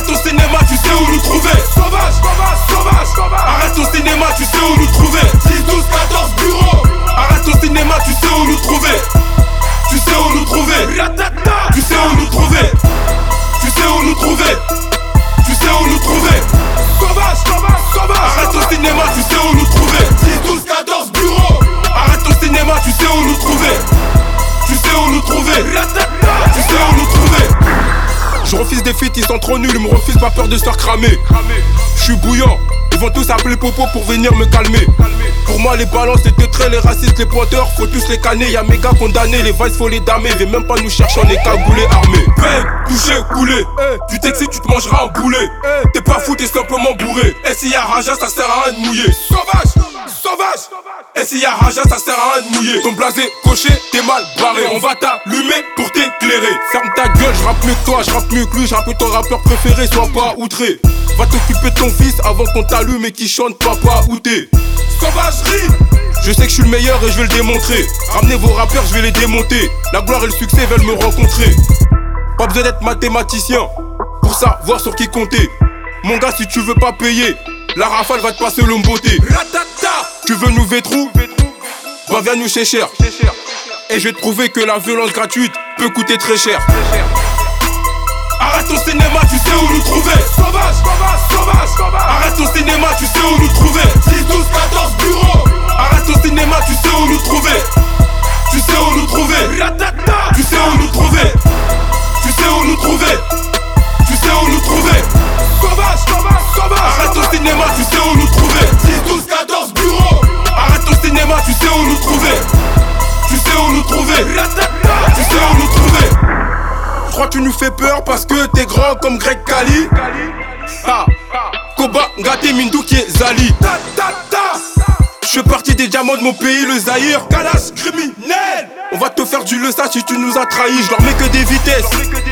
ton cinéma, tu sais où nous trouver. Sauvage, sauvage, sauvage, sauvage. Arrête ton cinéma, tu sais où nous trouver. 10, 12, 14 bureaux. Arrête ton cinéma, tu sais où nous trouver. Tu sais où nous trouver. Tu sais où nous trouver. Tu sais où nous trouver. Tu sais où nous trouver. Sauvage, sauvage, sauvage. Arrête ton cinéma, tu sais où nous trouver. 10, 12, 14 bureaux. Arrête ton cinéma, tu sais où nous trouver. Tu sais où nous trouver. Tu sais où nous trouver. Je refuse des feats, ils sont trop nuls, ils me refusent, pas peur de se faire cramer. Je suis bouillant, ils vont tous appeler Popo pour venir me calmer. Pour moi les balances, les teutrés, les racistes, les pointeurs, faut tous les canner. Y'a mes gars condamnés, les vices faut les damer. Viens même pas nous chercher, on est cagoulés, armés. Bang, touché, coulé. Tu t'excites, tu te mangeras un boulet. T'es pas fou, t'es simplement bourré. Et s'il y a Raja, ça sert à rien de mouiller. Sauvage, sauvage. Et s'il y a Raja, ça sert à rien de mouiller. Ton blasé coché, t'es mal barré. On va t'allumer pour t'éclairer. Ferme ta gueule, je rappe mieux que toi, je rappe mieux que lui, je rappe ton rappeur préféré, sois pas outré. Va t'occuper de ton fils avant qu'on t'allume et qu'il chante papa où t'es. Sauvagerie. Je sais que je suis le meilleur et je vais le démontrer. Ramenez vos rappeurs, je vais les démonter. La gloire et le succès veulent me rencontrer. Pas besoin d'être mathématicien pour savoir sur qui compter. Mon gars, si tu veux pas payer, la rafale va te passer le beauté. Tu veux nous vétrou? Bah viens nous chez cher. Et je vais te prouver que la violence gratuite peut coûter très cher. Arrête ton cinéma, tu sais où nous trouver. Sauvage, sauvage, sauvage, sauvage. Arrête ton cinéma, tu sais où nous trouver. 10, 12, 14 bureaux. Arrête ton cinéma, tu sais où nous trouver. Tu sais où nous trouver. Tu sais où nous trouver. Tu sais où nous trouver. Tu sais où nous trouver. Sauvage, sauvage, sauvage. Arrête ton cinéma, tu sais où nous trouver. 10, 12, 14 bureaux. Arrête ton cinéma, tu sais où nous trouver. Tu sais où nous trouver. Tu sais où nous trouver. Je crois que tu nous fais peur parce que t'es grand comme Greg Kali. Koba, Ngate, Mindouki et Zali. Je fais partie des diamants de mon pays, le Zaïre. Kalash criminel. On va te faire du leçon si tu nous as trahis. Je leur mets que des vitesses.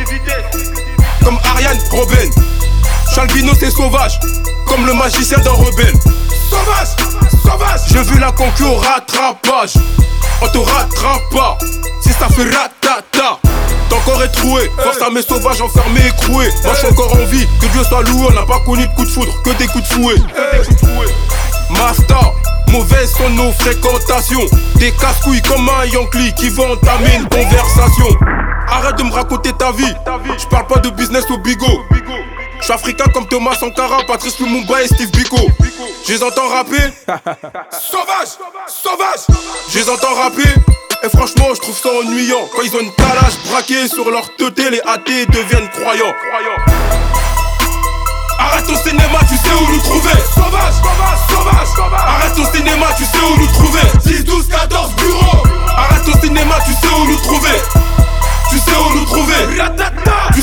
Comme Ariane Robben. Chalvino c'est sauvage, comme le magicien d'un rebelle. Sauvage, sauvage. Je veux la concu au rattrapage. On te rattrape pas, si ça fait ratata. T'es encore étroué, force à mes sauvages enfermés, écroués. Moi j'suis encore en vie, que Dieu soit loué. On n'a pas connu de coups de foudre, que des coups de fouet. Master, mauvaises sont nos fréquentations. Des casse-couilles comme un Yankee qui vont entamer une conversation. Arrête de me raconter ta vie, j'parle pas de business au bigot. J'suis africain comme Thomas Sankara, Patrice Lumumba et Steve Biko. Je les entends rapper. Sauvage, sauvage. Je les entends rapper. Et franchement je trouve ça ennuyant. Quand ils ont une calage braquée sur leur teuté, les athées deviennent croyants. Arrête ton cinéma, tu sais où nous trouver. Sauvage, sauvage, sauvage, sauvage. Arrête ton cinéma, tu sais où nous trouver. 10, 12, 14 bureaux. Arrête ton cinéma, tu sais où nous trouver. Tu sais où nous trouver.